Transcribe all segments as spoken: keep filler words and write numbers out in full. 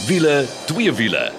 Wiele, twee wiele.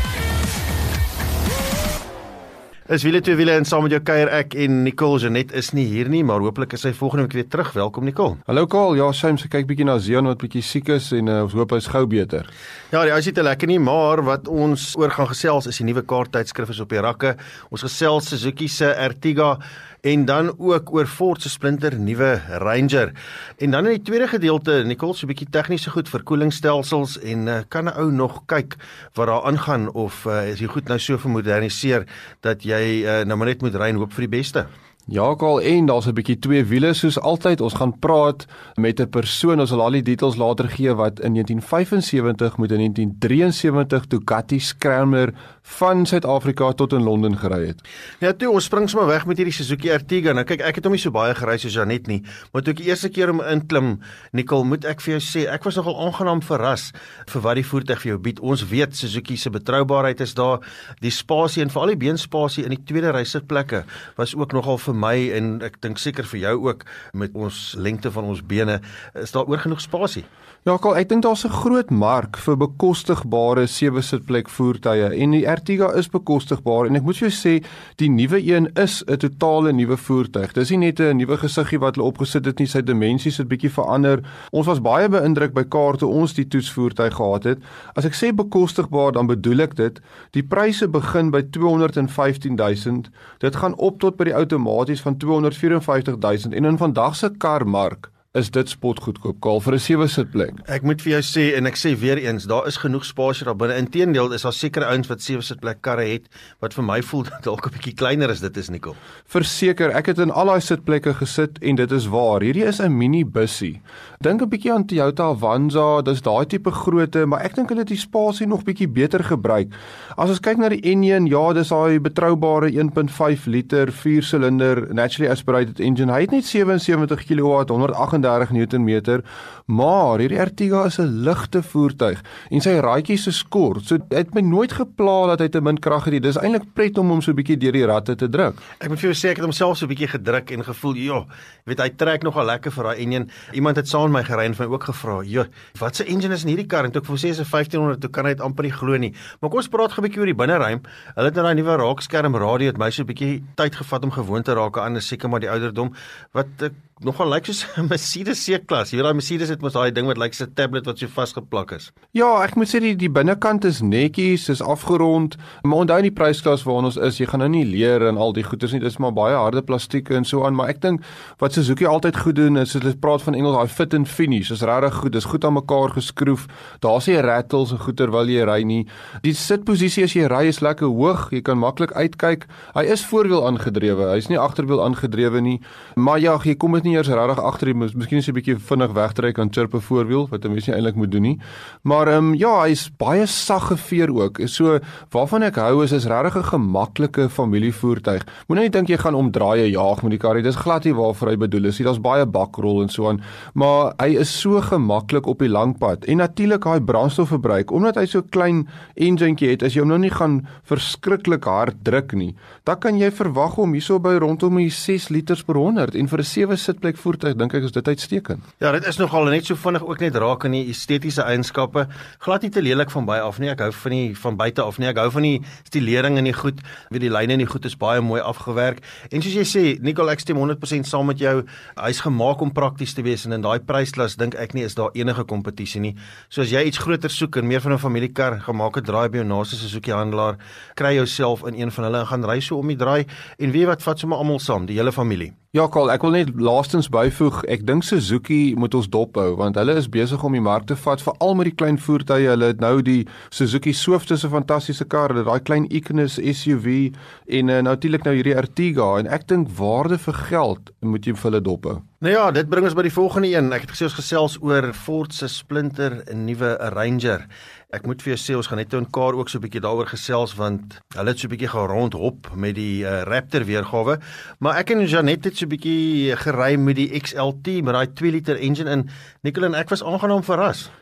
Is wiele twee wiele en saam met jou kuier ek en Nicole. Janet is nie hier nie, maar hopelik is sy volgende week weer terug. Welkom Nicole. Hallo Karl, ja, James, ek kyk bietjie na Zion wat bietjie siek is en uh, ons hoop hy's gou beter. Ja, die ou is nie te lekker nie, maar wat ons oor gaan gesels is die nuwe kaarttydskrif is op die rakke. Ons gesels Suzuki se Ertiga en dan ook oor Ford se splinter nuwe Ranger. En dan in die tweede gedeelte, Nicole, so 'n bietjie tegniese goed, verkoelingsstelsels en uh, kan 'n ou nog kyk wat daar aangaan of uh, is die goed nou so vermoderniseer dat jy uh, nou maar net moet ry en hoop vir die beste. Ja, Karl, en daar's 'n bietjie twee wiele soos altyd. Ons gaan praat met 'n persoon, ons sal al die details later gee wat in negentien vyf en sewentig met 'n negentien drie en sewentig Ducati Scrambler van Suid-Afrika tot in Londen gery het. Ja, toe ons spring sommer weg met hierdie Suzuki Ertiga. Nou kyk, ek het hom nie so baie gery soos Janet nie, maar toe ek die eerste keer om inklim, Nicole, moet ek vir jou sê, ek was nogal aangenaam verras vir wat die voertuig vir jou bied. Ons weet Suzuki se betroubaarheid is daar, die spasie en veral die beenspasie in die tweede ry sitplekke was ook nogal vir my en ek dink seker vir jou ook met ons lengte van ons bene, is daar oor genoeg spasie. Ja, Karl, ek dink daar's 'n groot mark vir bekostigbare sewe sitplek voertuie en die Ertiga is bekostigbaar en ek moet vir jou sê, die nuwe een is 'n totale nuwe voertuig. Dis nie net 'n nuwe gesiggie wat hulle opgesit het nie, sy dimensies het bietjie verander. Ons was baie beïndruk by kaart toe ons die toetsvoertuig gehad het. As ek sê bekostigbaar, dan bedoel ek dit, die pryse begin by tweehonderd en vyftien duisend, dit gaan op tot by die outomaties van tweehonderd vyf en vyftig duisend en in vandag se karmark is dit spotgoedkoop, Karl, vir 'n sewe sitplek. Ek moet vir jou sê, en ek sê weer eens, daar is genoeg spasie daar binne. Inteendeel is daar sekere ouens wat sewe sitplek karre het, wat vir my voel dalk 'n bietjie kleiner as dit is, Nicole. Verseker, ek het in al daai sitplekke gesit en dit is waar. Hierdie is 'n mini bussie. Dink 'n bietjie aan Toyota Avanza, dis daai tipe grootte, maar ek dink hulle het die spasie nog bietjie beter gebruik. As ons kyk na die N een, ja, dis daai betroubare een punt vyf liter, vier silinder, naturally aspirated engine. Hy het net sewe en sewentig kilowatt, honderd agt en dertig newtonmeter, maar hierdie Ertiga is 'n ligte voertuig en sy raaitjies is kort. So dit het my nooit gepla dat hy te min krag het nie. Dis eintlik pret om hom so 'n bietjie deur die ratte te druk. Ek moet vir jou sê, ek het homself so 'n bietjie gedruk en gevoel, ja, weet hy trek nogal lekker vir daai N een. Iemand het saam met my gery en vir my ook gevra, "Jo, wat se engine is in hierdie kar?" En toe ek vir hom sê is 'n vyftienhonderd, toe kan hy dit amper nie glo nie. Maar kom ons praat gou 'n bietjie oor die binneruim. Hulle het nou daai nuwe raakskerm radio, het my so 'n bietjie tyd gevat om gewoon te raak aan, is seker maar die ouderdom wat ek nogal lyk soos 'n Mercedes C-klas. Jy weet daai Mercedes het mos daai ding wat lyk soos 'n tablet wat so vasgeplak is. Ja, ek moet sê die die binnekant is netjies, is afgerond, maar onthou die prysklas waarin ons is, jy gaan nou nie leer en al die goeders nie, dit is maar baie harde plastieke en so aan, maar ek dink wat Suzuki altyd goed doen is, hulle praat van Engels, daai fit and finish, is regtig goed, dis goed aan mekaar geskroef, daar's nie rattles en goeie terwyl jy ry nie. Die sitposisie as jy ry is lekker hoog, jy kan maklik uitkyk. Hy is voorwiel aangedrewe, hy's nie agterwiel aangedrewe nie, maar ja, jy kom dit nie eers regtig agter, miskien is hy 'n bietjie vinnig wegtrek aan chirpe voorwiel, wat 'n mens nie eintlik moet doen nie. Maar ehm um, ja, hy's baie sag geveer ook. So waarvan ek hou is is regtig 'n gemaklike familievoertuig. Moenie net dink jy gaan omdraai en jaag met die kar nie. Dis glad nie waarvoor hy bedoel is. Daar's baie bakrol en so aan, maar hy is so gemaklik op die lang pad. En natuurlik hy brandstofverbruik, omdat hy so klein enjintjie het, as jy hom nou nie gaan verskriklik hard druk nie, dan kan jy verwag om hierso by rondom die ses liters per honderd en vir 'n sewe sitplek voertuig dink ek is dit uitstekend. Ja, dit is nogal net so vinnig ook net raak in die estetiese eienskappe. Glad nie te lelik van baie af nie. Ek hou van die van buite af nie. Ek hou van die stilering in die goed. Weet die lyne in die goed is baie mooi afgewerk. En soos jy sê, Nicole, ek stem honderd persent saam met jou. Hy's gemaak om prakties te wees en in daai prysklas dink ek nie is daar enige kompetisie nie. So as jy iets groter soek en meer van 'n familiekar, gemaak 'n draai by jou naaste Suzuki handelaar, kry jouself in een van hulle en gaan ry so om die draai en weet wat, vat sommer almal saam, die hele familie. Ja, Karl, ek wil net laastens byvoeg, ek dink Suzuki moet ons dophou, want hulle is besig om die mark te vat, veral met die klein voertuie. Hulle het nou die Suzuki Swift, is 'n fantastiese kar, hulle het daai klein Ignis S U V en uh, natuurlik nou hierdie Ertiga, en ek dink waarde vir geld moet jy vir hulle dophou. Nou ja, dit bring ons by die volgende een. Ek het gesê ons gesels oor Ford se splinter nuwe Ranger. Ek moet vir jou sê, ons gaan net in Kaar ook so 'n bietjie daaroor gesels, want hulle het so 'n bietjie gerondhop met die uh, Raptor weergawe, maar ek en Janet het so 'n bietjie gery met die X L T, met daai twee liter engine in. Nicole en ek was aangenaam verras.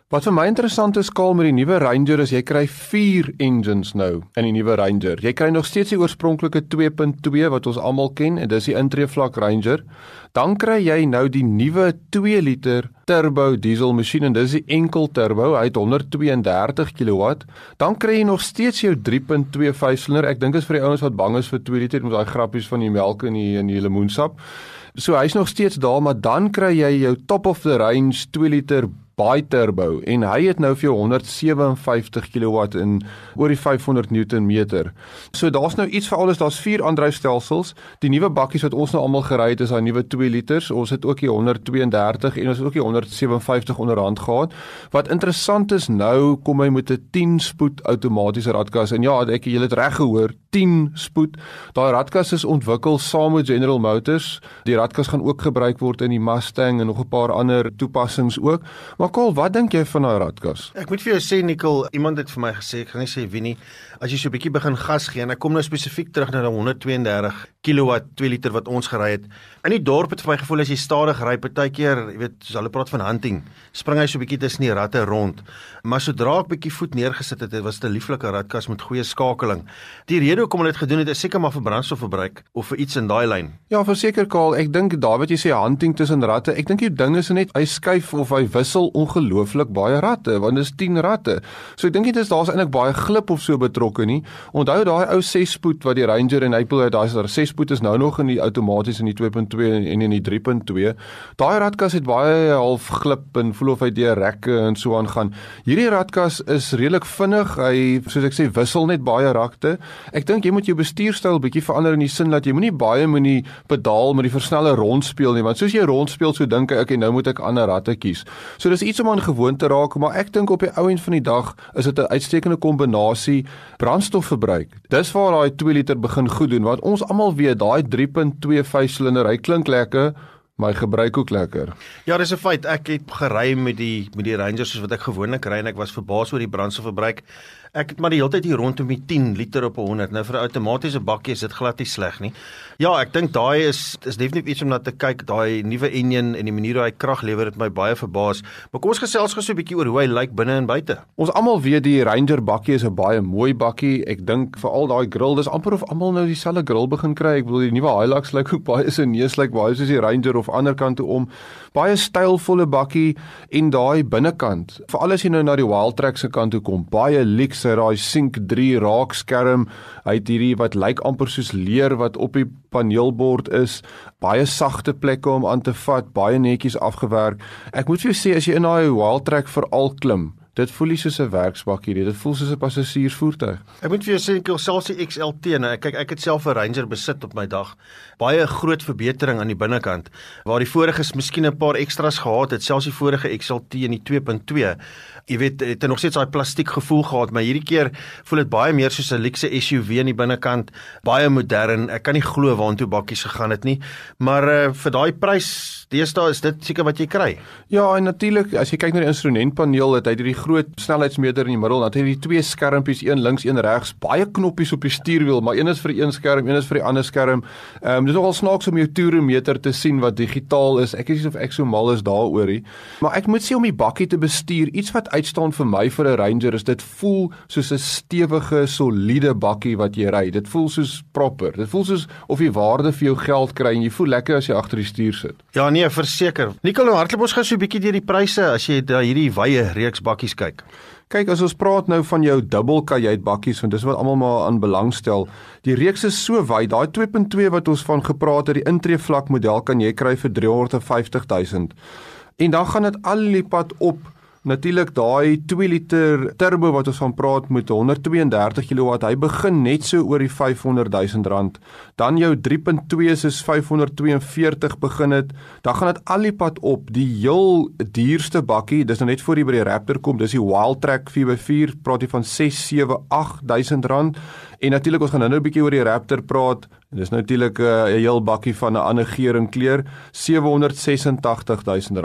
Wat vir my interessant is, Karl, met die nuwe Ranger is jy kry vier engines nou in die nuwe Ranger. Jy kry nog steeds die oorspronklike twee punt twee wat ons almal ken en dis die intreevlak Ranger. Dan kry jy nou die nuwe twee liter turbo diesel masjien en dis die enkel turbo, hy het honderd twee en dertig kilowatt. Dan kry jy nog steeds jou drie punt twee vyfsilinder. Ek dink is vir die ouens wat bang is vir twee liter met daai grappies van die melk in die in die lemoensap. So hy's nog steeds daar, maar dan kry jy jou top of the range twee liter bi-turbo en hy het nou vir jou honderd sewe en vyftig kilowatt en oor die vyfhonderd newtonmeter. So daar's nou iets vir alles, daar's vier aandryfstelsels. Die nuwe bakkies wat ons nou almal gery het is daai nuwe twee liters. Ons het ook die honderd twee en dertig en ons het ook die honderd sewe en vyftig onderhand gehad. Wat interessant is, nou kom hy met 'n tien spoed outomatiese radkas en ja, ek julle het reg gehoor, tien spoed. Daai radkas is ontwikkel saam met General Motors. Die radkas gaan ook gebruik word in die Mustang en nog 'n paar ander toepassings ook. Maar Karl, wat dink jy van daai radkas? Ek moet vir jou sê, Nicole, iemand het vir my gesê, ek gaan nie sê wie nie, as jy so 'n bietjie begin gas gee en ek kom nou spesifiek terug na die honderd twee en dertig kilowatt twee liter wat ons gery het. In die dorp het vir my gevoel as jy stadig ry, partykeer, jy weet, so hulle praat van hunting, spring hy so 'n bietjie tussen die ratte rond. Maar sodra ek bietjie voet neergesit het, het was dit 'n lieflike radkas met goeie skakeling. Die rede hoekom hulle dit gedoen het, is seker maar vir brandstofverbruik of vir iets in daai lyn. Ja, verseker Karl, ek dink daar wat jy sê hunting tussen ratte, ek dink die ding is net hy skuif of hy wissel ongelooflik baie ratte, want dis tien ratte. So ek dink dit is daar's eintlik baie glip of so betrokke nie. Onthou daai ou ses spoed wat die Ranger en April, daai is ses spoed is nou nog in die outomaties in die twee punt twee en in die drie punt twee. Daai radkas het baie half glip en voel of hy deur rekke en so aangaan. Hierdie radkas is redelik vinnig. Hy, soos ek sê, wissel net baie rakte. Ek dink jy moet jou bestuurstyl bietjie verander in die sin dat jy moenie baie met die pedaal met die versneller rondspeel nie, want soos jy rondspeel, so dink ek, okay, nou moet ek ander ratte kies. So dis iets om aan gewoon te raak, maar ek dink op die ou end van die dag is dit 'n uitstekende kombinasie brandstofverbruik. Dis waar daai twee liter begin goed doen, want ons almal weet daai drie punt twee vyfsilinder, hy klink lekker, maar hy gebruik ook lekker. Ja, dis 'n feit. Ek het gery met die met die Ranger soos wat ek gewoonlik ry en ek was verbaas oor die brandstofverbruik. Ek het maar die hele tyd hier rondom die tien liter op honderd. Nou vir 'n outomatiese bakkie is dit glad nie sleg nie. Ja, ek dink daai is is definitief iets om na te kyk. Daai nuwe engine en die manier hoe hy krag lewer het my baie verbaas. Maar kom ons gesels gou so 'n bietjie oor hoe hy lyk binne en buite. Ons almal weet die Ranger bakkie is 'n baie mooi bakkie. Ek dink veral daai grill, dis amper of almal nou dieselfde grill begin kry. Ek bedoel die nuwe Hilux lyk ook baie so neus lyk baie soos die Ranger of ander kant toe om. Baie stylvolle bakkie en daai binnekant. Veral as jy nou na die Wildtrak se kant toe kom, baie lyks, daai Sync drie raakskerm. Hy het hierdie wat lyk amper soos leer wat op die paneelbord is. Baie sagte plekke om aan te vat, baie netjies afgewerk. Ek moet vir jou sê as jy in daai Wildtrak veral klim, dit voel nie soos 'n werksbakkie nie, dit voel soos 'n passasiersvoertuig. Ek moet vir jou sê, ek wil selfs die X L T, nou, kyk, ek het self 'n Ranger besit op my dag. Baie groot verbetering aan die binnekant, waar die vorige is miskien 'n paar extras gehad het, selfs die vorige X L T in die twee punt twee. Jy weet, het nog steeds daai plastiek gevoel gehad, maar hierdie keer voel dit baie meer soos 'n luxe S U V in die binnekant, baie modern. Ek kan nie glo waantoe bakkies gegaan het nie, maar uh, vir daai prys, deesdae is dit seker wat jy kry. Ja, en natuurlik, as jy kyk na die instrumentpaneel, het hy hierdie groot snelheidsmeter in die middel, dan het hy die twee skermpies, een links, een regs, baie knoppies op die stuurwiel, maar een is vir die een skerm, een is vir die ander skerm. Ehm um, dit is nogal snaaks om jou toeremeter te sien wat digitaal is. Ek is nie of ek so mal is daaroor nie, maar ek moet sê om die bakkie te bestuur, iets wat uitstaan vir my vir 'n Ranger is dit voel soos 'n stewige, soliede bakkie wat jy ry. Dit voel soos proper. Dit voel soos of jy waarde vir jou geld kry en jy voel lekker as jy agter die stuur sit. Ja, nee, verseker. Nicole, hardloop ons gou so 'n bietjie deur die pryse as jy na hierdie wye reeks bakkies kyk. Kyk, as ons praat nou van jou dubbel kajuit bakkies, want dis wat almal maar aan belangstel. Die reeks is so wyd. Daai twee punt twee wat ons van gepraat het, die intreevlak model kan jy kry vir driehonderd en vyftig duisend. En dan gaan dit al die pad op. Natuurlik daai twee liter turbo wat ons van praat met honderd twee en dertig kilowatt, hy begin net so oor die vyfhonderd duisend rand. Dan jou drie punt twee is vyfhonderd twee en veertig begin het. Dan gaan dit al die pad op. Die heel duurste bakkie, dis nou net voor jy by die Raptor kom, dis die Wildtrak vier by vier, praat jy van ses, sewe, agt duisend rand. En natuurlik ons gaan nou nou 'n bietjie oor die Raptor praat. Dis natuurlik 'n uh, heel bakkie van 'n ander geur en kleur, sewehonderd sesentagtig duisend rand.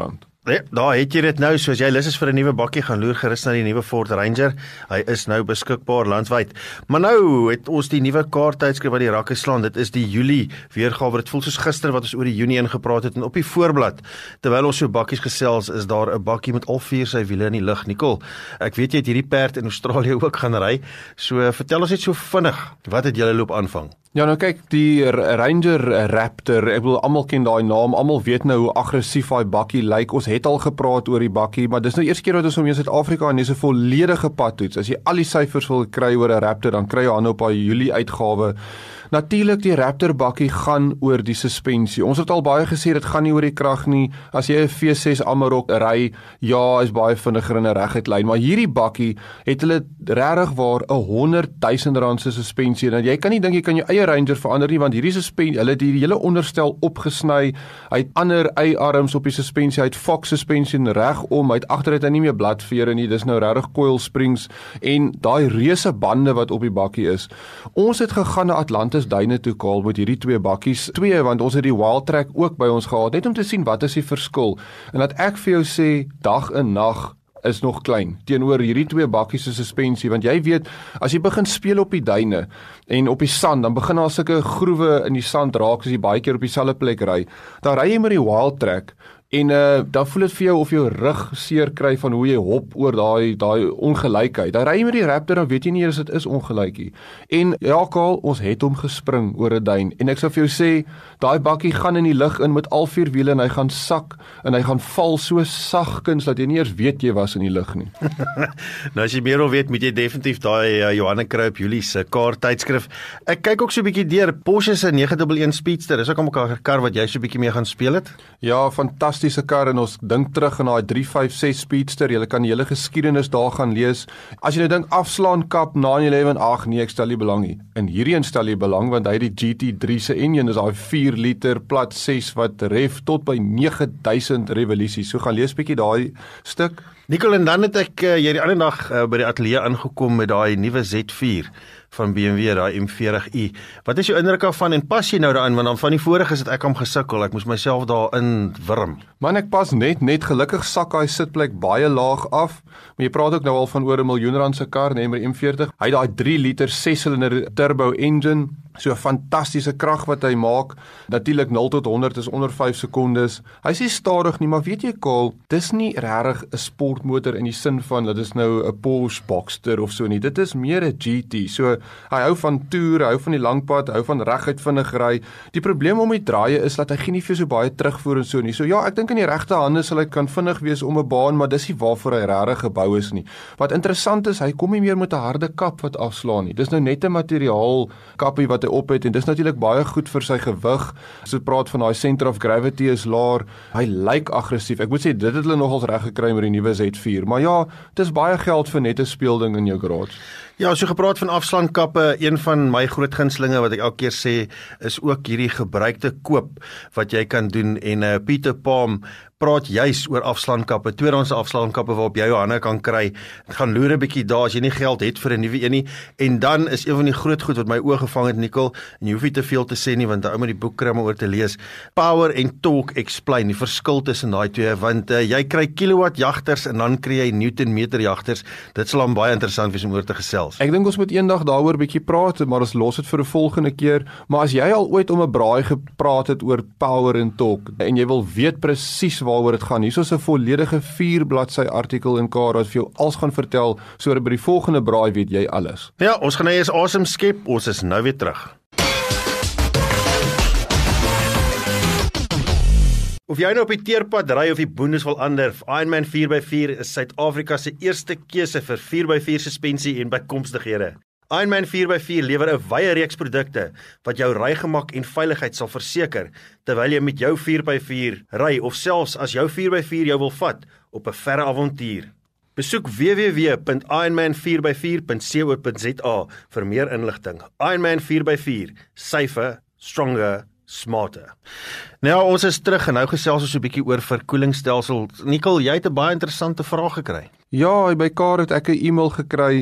Nee, daar het jy dit nou, soos jy lus is vir 'n nuwe bakkie, gaan loer gerus na die nuwe Ford Ranger. Hy is nou beskikbaar landwyd. Maar nou het ons die nuwe kaarttydskrif wat die rakke slaan. Dit is die Julie weergawe. Dit voel soos gister wat ons oor die Junie ingepraat het en op die voorblad, terwyl ons so bakkies gesels, is daar 'n bakkie met al vier sy wiele in die lug. Nicole, ek weet jy het hierdie perd in Australië ook gaan ry. So vertel ons net so vinnig, wat het julle loop aanvang? Ja, nou kyk, die Ranger Raptor, ek bedoel, almal ken daai naam, almal weet nou hoe aggressief daai bakkie lyk. Ons het al gepraat oor die bakkie, maar dis nou eerste keer wat ons hom in Suid-Afrika en dis 'n volledige padtoets. As jy al die syfers wil kry oor 'n Raptor, dan kry jy aan op daai Julie uitgawe. Natuurlik, die Raptor bakkie gaan oor die suspensie. Ons het al baie gesê, dit gaan nie oor die krag nie. As jy 'n V ses Amarok ry, ja, is baie vinniger in 'n reguit lyn, maar hierdie bakkie het hulle regtig waar 'n honderd duisend rand se suspensie. En jy kan nie dink jy kan jou eie Ranger verander nie, want hierdie suspensie, hulle het die hele onderstel opgesny. Hy het ander Y-arms op die suspensie, hy het Fox suspensie regom, hy het agteruit nie meer bladvere nie. Dis nou regtig coil springs en daai reuse bande wat op die bakkie is. Ons het gegaan na Atlantis Duine toe kaal met hierdie twee bakkies, twee, want ons het die Wildtrak ook by ons gehad, net om te sien wat is die verskil, en dat ek vir jou sê, dag en nag is nog klein, teenoor hierdie twee bakkies se suspensie, want jy weet, as jy begin speel op die duine, en op die sand, dan begin daar sulke groewe in die sand raak, as jy baie keer op dieselfde plek ry, dan ry jy met die Wildtrak, en uh, dan voel dit vir jou of jou rug seer kry van hoe jy hop oor daai daai ongelykheid. Dan ry jy met die Raptor, dan weet jy nie eers dit is ongelykie. En ja, Karl, ons het hom gespring oor 'n duin. En ek sou vir jou sê, daai bakkie gaan in die lug in met al vier wiele en hy gaan sak en hy gaan val so sagkens dat jy nie eers weet jy was in die lug nie. Nou as jy meer wil weet, moet jy definitief daai uh, Johanna Kruip Julie se kaarttydskrif. Ek kyk ook so 'n bietjie deur Porsche se nege een een Speedster. Dis ook 'n kar wat jy so 'n bietjie mee gaan speel het. Ja, fantasties. Fantastiese kar en ons dink terug aan daai drie vyf ses Speedster, jy kan die hele geskiedenis daar gaan lees. As jy nou dink afslaan kap nine eleven, ag nee, ek stel nie belang nie. En hierdie stel jy belang want hy die G T three se enjin is daai vier liter plat ses wat ref tot by nege duisend revolusies. So gaan lees bietjie daai stuk. Nicole, en dan het ek uh, jy die ander dag uh, by die ateljee aangekom met daai nuwe Z vier van B M W, daai M forty i. Wat is jou indruk daarvan en pas jy nou daarin, want dan van die vorige is dit ek om gesukkel, ek moes myself daarin wurm. Man, ek pas net, net gelukkig sak hy sitplek baie laag af, maar jy praat ook nou al van oor 'n miljoen rand se kar, nee, met M forty. Hy het daai drie liter ses silinder turbo engine, so 'n fantastiese krag wat hy maak. Natuurlik nul tot honderd is onder vyf sekondes. Hy is nie stadig nie, maar weet jy, Karl, dis nie regtig 'n sportmotor in die sin van dat is nou 'n Porsche Boxster of so nie. Dit is meer 'n G T. So hy hou van toer, hy hou van die langpad, hy hou van reguit vinnig ry. Die probleem om die draaie is dat hy geen nie vir so baie terugvoer en so nie. So ja, ek dink in die regte hande sal hy kan vinnig wees om 'n baan, maar dis nie waarvoor hy regtig gebou is nie. Wat interessant is, hy kom nie meer met 'n harde kap wat afslaan nie. Dis nou net 'n materiaal kappie wat hy op het en dis natuurlik baie goed vir sy gewig. As jy praat van daai center of gravity is laer, hy lyk aggressief. Ek moet sê dit het hulle nogals reg gekry met die nuwe Z vier. Maar ja, dis baie geld vir net 'n speelding in jou garage. Ja, so gepraat van afslaankappe, een van my groot gunstelinge wat ek elke keer sê, is ook hierdie gebruikte koop wat jy kan doen en uh, Pieter Palm praat juis oor afslaankappe, tweedehandse afslaankappe waarop jy jou hande kan kry. Gaan loer 'n bietjie daar as jy nie geld het vir 'n nuwe een nie. En dan is een van die groot goed wat my oë gevang het, Nicole, en jy hoef nie te veel te sê nie want ou met die boek kry om oor te lees. Power en Torque Explain, die verskil tussen daai twee, want uh, jy kry kilowatt jagters en dan kry jy newton meter jagters. Dit sal dan baie interessant wees om oor te gesels. Ek dink ons moet eendag daaroor bietjie praat, maar ons los dit vir 'n volgende keer. Maar as jy al ooit om 'n braai gepraat het oor power en torque en jy wil weet presies waaroor dit gaan, hier is 'n volledige vier bladsy artikel in Kara wat vir jou alles gaan vertel, sodat by die volgende braai weet jy alles. Ja, ons gaan nou eers asem skep, ons is nou weer terug. Of jy nou op die teerpad ry of die boondes wil anderf, Ironman vier by vier is Suid-Afrika se eerste keuse vir vier by vier suspensie en bykomstighede. Ironman vier by vier lewer 'n wye reeks produkte wat jou rygemak en veiligheid sal verseker terwyl jy met jou vier by vier ry of selfs as jou vier by vier jou wil vat op 'n verre avontuur. Besoek w w w punt ironman vier by vier punt co punt za vir meer inligting. Ironman vier by vier, safer, stronger, smarter. Nou, ons is terug en nou gesels ons 'n bietjie oor verkoelingsstelsel. Nicole, jy het 'n baie interessante vraag gekry. Ja, by Kara het ek 'n e-mail gekry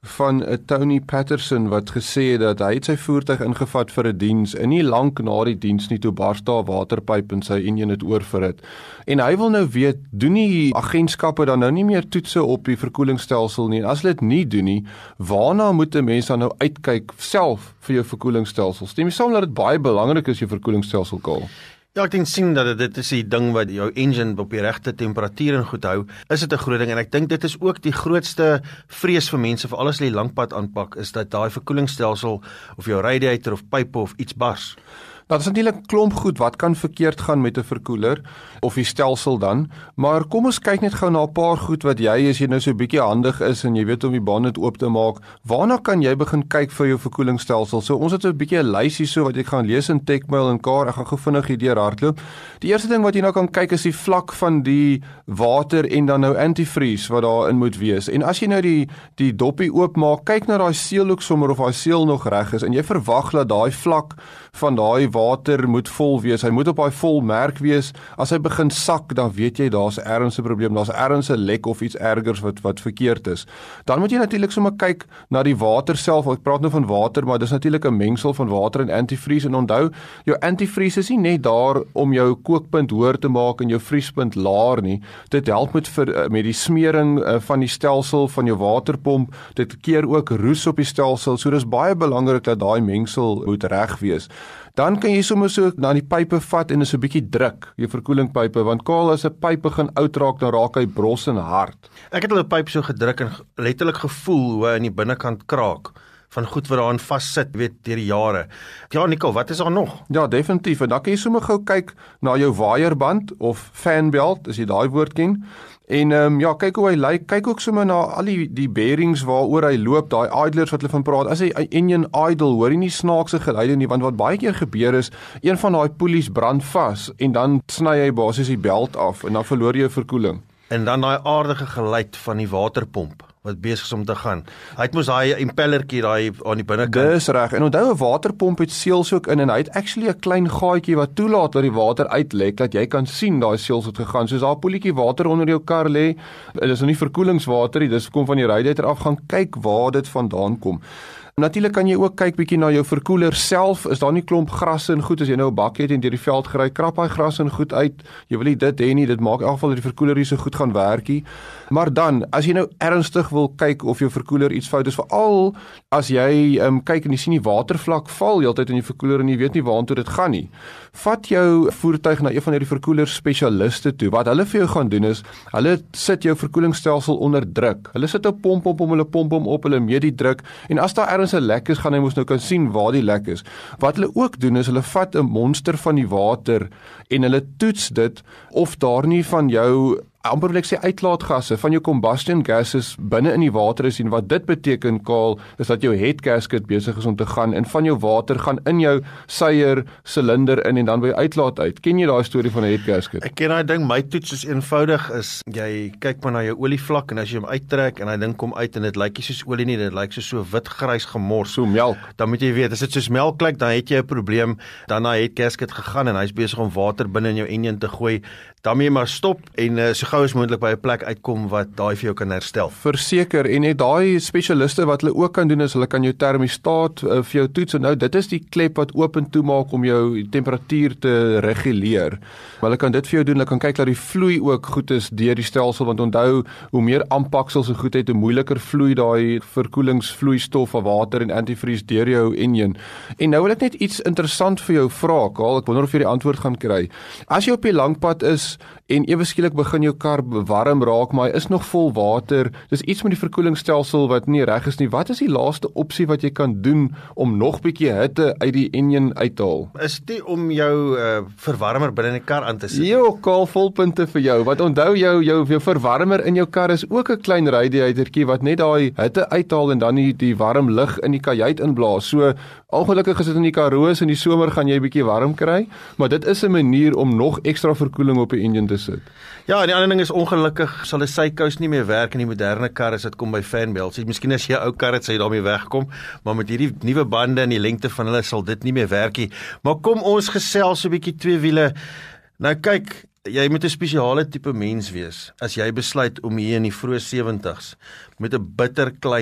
van 'n Tony Patterson wat gesê het dat hy het sy voertuig ingevat vir 'n diens en nie lank na die diens nie toe bars daar 'n waterpyp in sy enjin het oorverhit. En hy wil nou weet, doen die agentskappe dan nou nie meer toetse op die verkoelingsstelsel nie? En as hulle dit nie doen nie, waarna moet 'n mens dan nou uitkyk self vir jou verkoelingsstelsel? Stem jy saam dat dit baie belangrik is jou verkoelingsstelsel kaal? Ja, ek dink sien dat dit is die ding wat jou engine op die regte temperatuur en goed hou, is dit 'n groot ding en ek dink dit is ook die grootste vrees vir mense vir alles wat die langpad aanpak, is dat daai verkoelingsstelsel of jou radiator of pype of iets bars. Nou, dit is natuurlik 'n klomp goed wat kan verkeerd gaan met 'n verkoeler of die stelsel dan, maar kom ons kyk net gou na 'n paar goed wat jy as jy nou so 'n bietjie handig is en jy weet om die bonnet oop te maak, waarna kan jy begin kyk vir jou verkoelingsstelsel? So ons het 'n bietjie 'n lysie so wat ek gaan lees in Techmail en Kar, ek gaan gou vinnig hier deur hardloop. Die eerste ding wat jy nou kan kyk is die vlak van die water en dan nou antifreeze wat daarin moet wees. En as jy nou die die doppie oopmaak, kyk na daai seelhoek sommer of daai seël nog reg is en jy verwag dat daai vlak van daai water moet vol wees, hy moet op daai vol merk wees. As hy begin sak, dan weet jy daar's ergens 'n probleem, daar's ergens 'n lek of iets ergers wat wat verkeerd is. Dan moet jy natuurlik sommer kyk na die water self. Ek praat nou van water, maar dis natuurlik 'n mengsel van water en antifreeze. En onthou, jou antifreeze is nie net daar om jou kookpunt hoër te maak en jou vriespunt laer nie. Dit help met vir, met die smering van die stelsel van jou waterpomp. Dit keer ook roes op die stelsel. So dis baie belangrik dat daai mengsel moet reg wees. Dan kan jy sommer so na die pype vat en is 'n bietjie druk, jou verkoelingpype, want kaal as 'n pyp begin oud raak, dan raak hy bros en hard. Ek het al 'n pyp so gedruk en letterlik gevoel hoe hy aan die binnekant kraak van goed wat daarin vassit, weet, deur die jare. Ja, Nicole, wat is daar nog? Ja, definitief. En dan kan jy sommer gou kyk na jou waaierband of fanbelt, as jy daai woord ken. En ehm um, ja, kyk hoe hy lyk. Kyk ook sommer na al die die bearings waaroor hy loop, daai idlers wat hulle van praat. As hy engine idle, hoor jy nie snaakse geluide nie, want wat baie keer gebeur is, een van daai pulies brand vas en dan sny hy basies die belt af en dan verloor jy jou verkoeling. En dan daai aardige geluid van die waterpomp wat besig is om te gaan. Hy het mos daai impellertjie daai aan die binnekant. Dis reg. En onthou 'n waterpomp het seels ook in en hy het actually 'n klein gaatjie wat toelaat dat die water uitlek, dat jy kan sien daai seels het gegaan. Soos daar 'n poeltjie water onder jou kar lê. Dit is nou nie verkoelingswater nie, dis kom van die radiator af. Gaan kyk waar dit vandaan kom. Natuurlik kan jy ook kyk bietjie na jou verkoeler self. Is daar nie klomp grasse en goed as jy nou 'n bakkie het en deur die veld gery, krap daai gras en goed uit. Jy wil nie dit hê nie. Dit maak in elk geval dat die verkoeler nie so goed gaan werk nie. Maar dan, as jy nou ernstig wil kyk of jou verkoeler iets fout is, veral as jy um, kyk en jy sien die watervlak val heeltyd in die verkoeler en jy weet nie waartoe dit gaan nie. Vat jou voertuig na een van hierdie verkoeler spesialiste toe. Wat hulle vir jou gaan doen is, hulle sit jou verkoelingsstelsel onder druk. Hulle sit 'n pomp op om hulle pomp hom op, hulle meet die druk en as daar ergens 'n lek is, gaan hy mos nou kan sien waar die lek is. Wat hulle ook doen is hulle vat 'n monster van die water en hulle toets dit of daar nie van jou amper wil ek sê uitlaatgasse van jou combustion gases binne in die water is en wat dit beteken, Kaal, is dat jou head gasket besig is om te gaan en van jou water gaan in jou seier silinder in en dan by jou uitlaat uit. Ken jy daai storie van 'n head gasket? Ek ken daai ding, my toets is eenvoudig, is jy kyk maar na jou olievlak en as jy hom uittrek en hy ding kom uit en dit lyk nie soos olie nie, dit lyk soos so wit grys gemors, so melk. Dan moet jy weet, as dit soos melk lyk, dan het jy 'n probleem, dan na head gasket gegaan en hy's besig om water binne in jou enjin te gooi. Dan moet jy maar stop en uh, so gou as moontlik by 'n plek uitkom wat daai vir jou kan herstel. Verseker, en net daai spesialiste wat hulle ook kan doen is hulle kan jou termostaat uh, vir jou toets en nou dit is die klep wat oop en toe maak om jou temperatuur te reguleer. Maar hulle kan dit vir jou doen, hulle kan kyk dat die vloei ook goed is deur die stelsel, want onthou hoe meer aanpaksels en goed het, hoe moeiliker vloei daai verkoelingsvloeistof van water en antifreeze deur jou enjin. En nou wil ek net iets interessant vir jou vra, Kaal, ek wonder of jy die antwoord gaan kry. As jy op die langpad is en ewe skielik begin jou kar warm raak, maar hy is nog vol water, dis iets met die verkoelingsstelsel wat nie reg is nie. Wat is die laaste opsie wat jy kan doen om nog bietjie hitte uit die enjin uit te haal? Is dit om jou uh, verwarmer binne in die kar aan te sit? Jo, Kaal, volpunte vir jou. Wat onthou jou, jou jou verwarmer in jou kar is ook 'n klein radiatortjie wat net daai hitte uithaal en dan die, die warm lug in die kajuit inblaas. So ongelukkig is dit in die Karoo in die somer gaan jy 'n bietjie warm kry, maar dit is 'n manier om nog ekstra verkoeling op die enjin te sit. Ja, en die ander ding is ongelukkig sal die sykous nie meer werk in die moderne kar as dit kom by fanbelts. Miskien as jy 'n ou kar het, sal jy daarmee wegkom, maar met hierdie nuwe bande en die lengte van hulle sal dit nie meer werk nie. Maar kom ons gesels so 'n bietjie twee wiele. Nou kyk, jy moet 'n spesiale tipe mens wees as jy besluit om hier in die vroeë sewenties met 'n bitter klein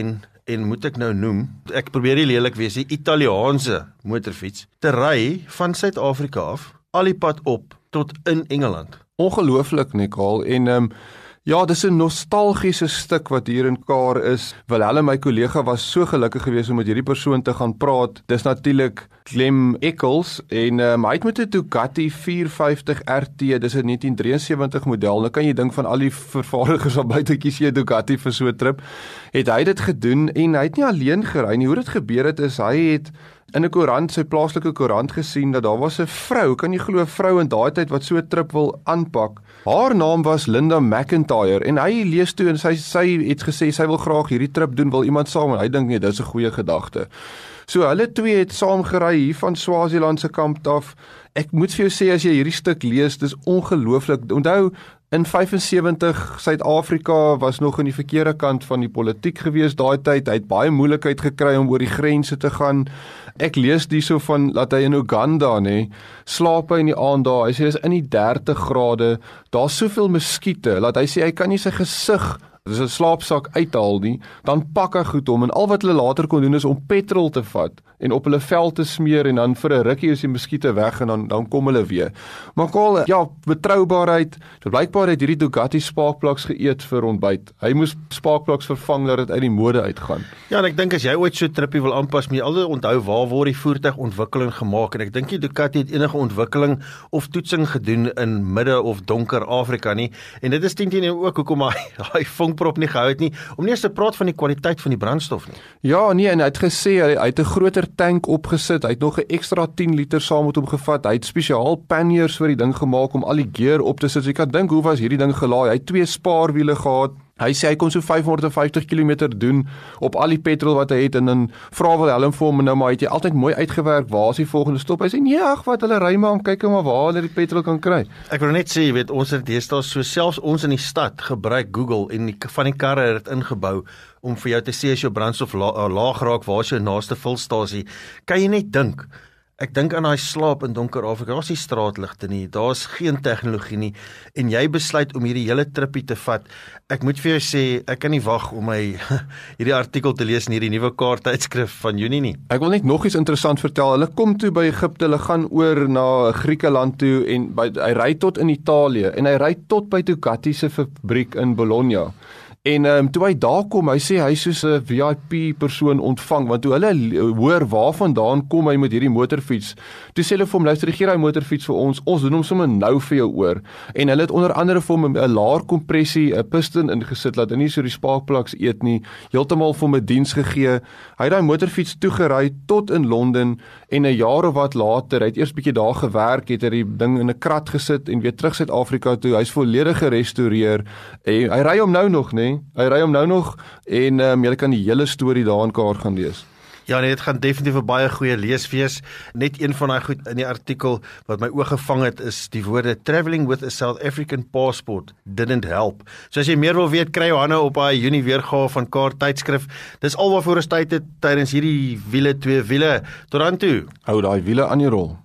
en moet ek nou noem, ek probeer nie lelik wees, die Italiaanse motorfiets, te ry van Suid-Afrika af, al die pad op, tot in Engeland. Ongelooflik, Nicole, en um, ja, dis 'n nostalgiese stuk wat hier in Kaar is. Wilhelm, my kollega, was so gelukkig geweest om met hierdie persoon te gaan praat. Dis natuurlik Clem Eccles, en um, hy het met 'n Ducati vier vyftig R T, dis 'n negentien drieënsewentig model. Nou kan jy dink van al die vervaardigers wat buite kies jy 'n Ducati vir so 'n trip. Het hy dit gedoen, en hy het nie alleen gery nie. Hoe dit gebeur het, is hy het in 'n koerant, sy plaaslike koerant gesien, dat daar was 'n vrou, kan jy glo 'n vrou in daai tyd wat so 'n trip wil aanpak. Haar naam was Linda McIntyre, en hy lees toe, en sy, sy het gesê, sy wil graag hierdie trip doen, wil iemand saam, en hy dink nee, dis 'n goeie gedagte. So hulle twee het saam gery hier van Swaziland se kant af. Ek moet vir jou sê, as jy hierdie stuk lees, dis ongelooflik. Onthou, in vyfensewentig, Suid-Afrika was nog in die verkeerde kant van die politiek gewees daai tyd. Hy het baie moeilikheid gekry om oor die grense te gaan. Ek lees hierso van, dat hy in Uganda, nê, slaap hy in die aand daar. Hy sê, dis in die dertig grade, daar's soveel muskiete, dat hy sê, hy kan nie sy gesig, dis 'n slaapsak uithaal nie, dan pak hy goed om, en al wat hulle later kon doen is om petrol te vat, en op hulle vel te smeer, en dan vir 'n rukkie is die muskiete weg, en dan, dan kom hulle weer. Maar Karl, ja, betroubaarheid, so blykbaar het hierdie Ducati Sparkplugs geëet vir ontbyt. Hy moes Sparkplugs vervang, dat dit uit die mode uitgaan. Ja, en ek dink as jy ooit so 'n trippie wil aanpas, moet jy altyd onthou waar word die voertuigontwikkeling gemaak, en ek dink die Ducati het enige ontwikkeling of toetsing gedoen in midde of donker Afrika nie, en dit is teen ook hoekom hy, hy vonkprop nie gehou het nie, om nie eens te praat van die kwaliteit van die brandstof nie. Ja, nee, en hy het gesê, hy, hy het 'n groter tank opgesit, hy het nog 'n ekstra tien liter saam met hom gevat, hy het spesiaal panniers vir die ding gemaak om al die gear op te sit, so jy kan dink hoe was hierdie ding gelaai, hy het twee spaarwiele gehad. Hy sê hy kon so vyfhonderdvyftig kilometer doen op al die petrol wat hy het, en dan vra Wilhelm vir hom, nou maar het jy altyd mooi uitgewerk, waar is die volgende stop? Hy sê, nee, ag wat, hulle ry maar, kyk maar waar hulle die petrol kan kry. Ek wil net sê, jy weet, ons het deesdae so, selfs ons in die stad gebruik Google, en die, van die karre het dit ingebou, om vir jou te sê as jou brandstof la, laag raak, waar is jou naaste vulstasie, kan jy net dink. Ek dink aan daai slaap in donker Afrika, daar's nie straatligte nie, daar's geen tegnologie nie, en jy besluit om hierdie hele trippie te vat. Ek moet vir jou sê, ek kan nie wag om my hierdie artikel te lees in hierdie nuwe kaartydskrif van Junie nie. Ek wil net nog iets interessant vertel. Hulle kom toe by Egipte, hulle gaan oor na Griekeland toe, en by, hy ry tot in Italië, en hy ry tot by Ducati se fabriek in Bologna. En um, toe hy daar kom, hy sê hy soos 'n V I P persoon ontvang, want toe hulle hoor waarvandaan kom hy met hierdie motorfiets, toe sê hulle vir hom, luister, gee hy motorfiets vir ons, ons doen hom sommer nou vir jou oor. En hulle het onder andere vir hom 'n laer kompressie, 'n piston ingesit, laat hy nie so die sparkplugs eet nie, heeltemal vir hom 'n diens gegee. Hy het daai motorfiets toegery tot in Londen, en 'n jaar of wat later, hy het eers bietjie daar gewerk, het hy die ding in 'n krat gesit, en weer terug Suid-Afrika toe, hy's volledig gerestoreer, en hy ry hom nou nog, nee, hy ry hom nou nog, en um, jy kan die hele storie daar in Kaar gaan lees. Ja, nee, dit gaan definitief 'n baie goeie lees wees. Net een van daai goed in die artikel wat my oog gevang het, is die woorde travelling with a South African passport didn't help. So as jy meer wil weet, kry jou hande op daai Junie weergawe van Kaar tydskrif. Dis alwaarvoor ons tyd het tydens hierdie wiele twee wiele. Tot dan toe. Hou daai wiele aan die rol.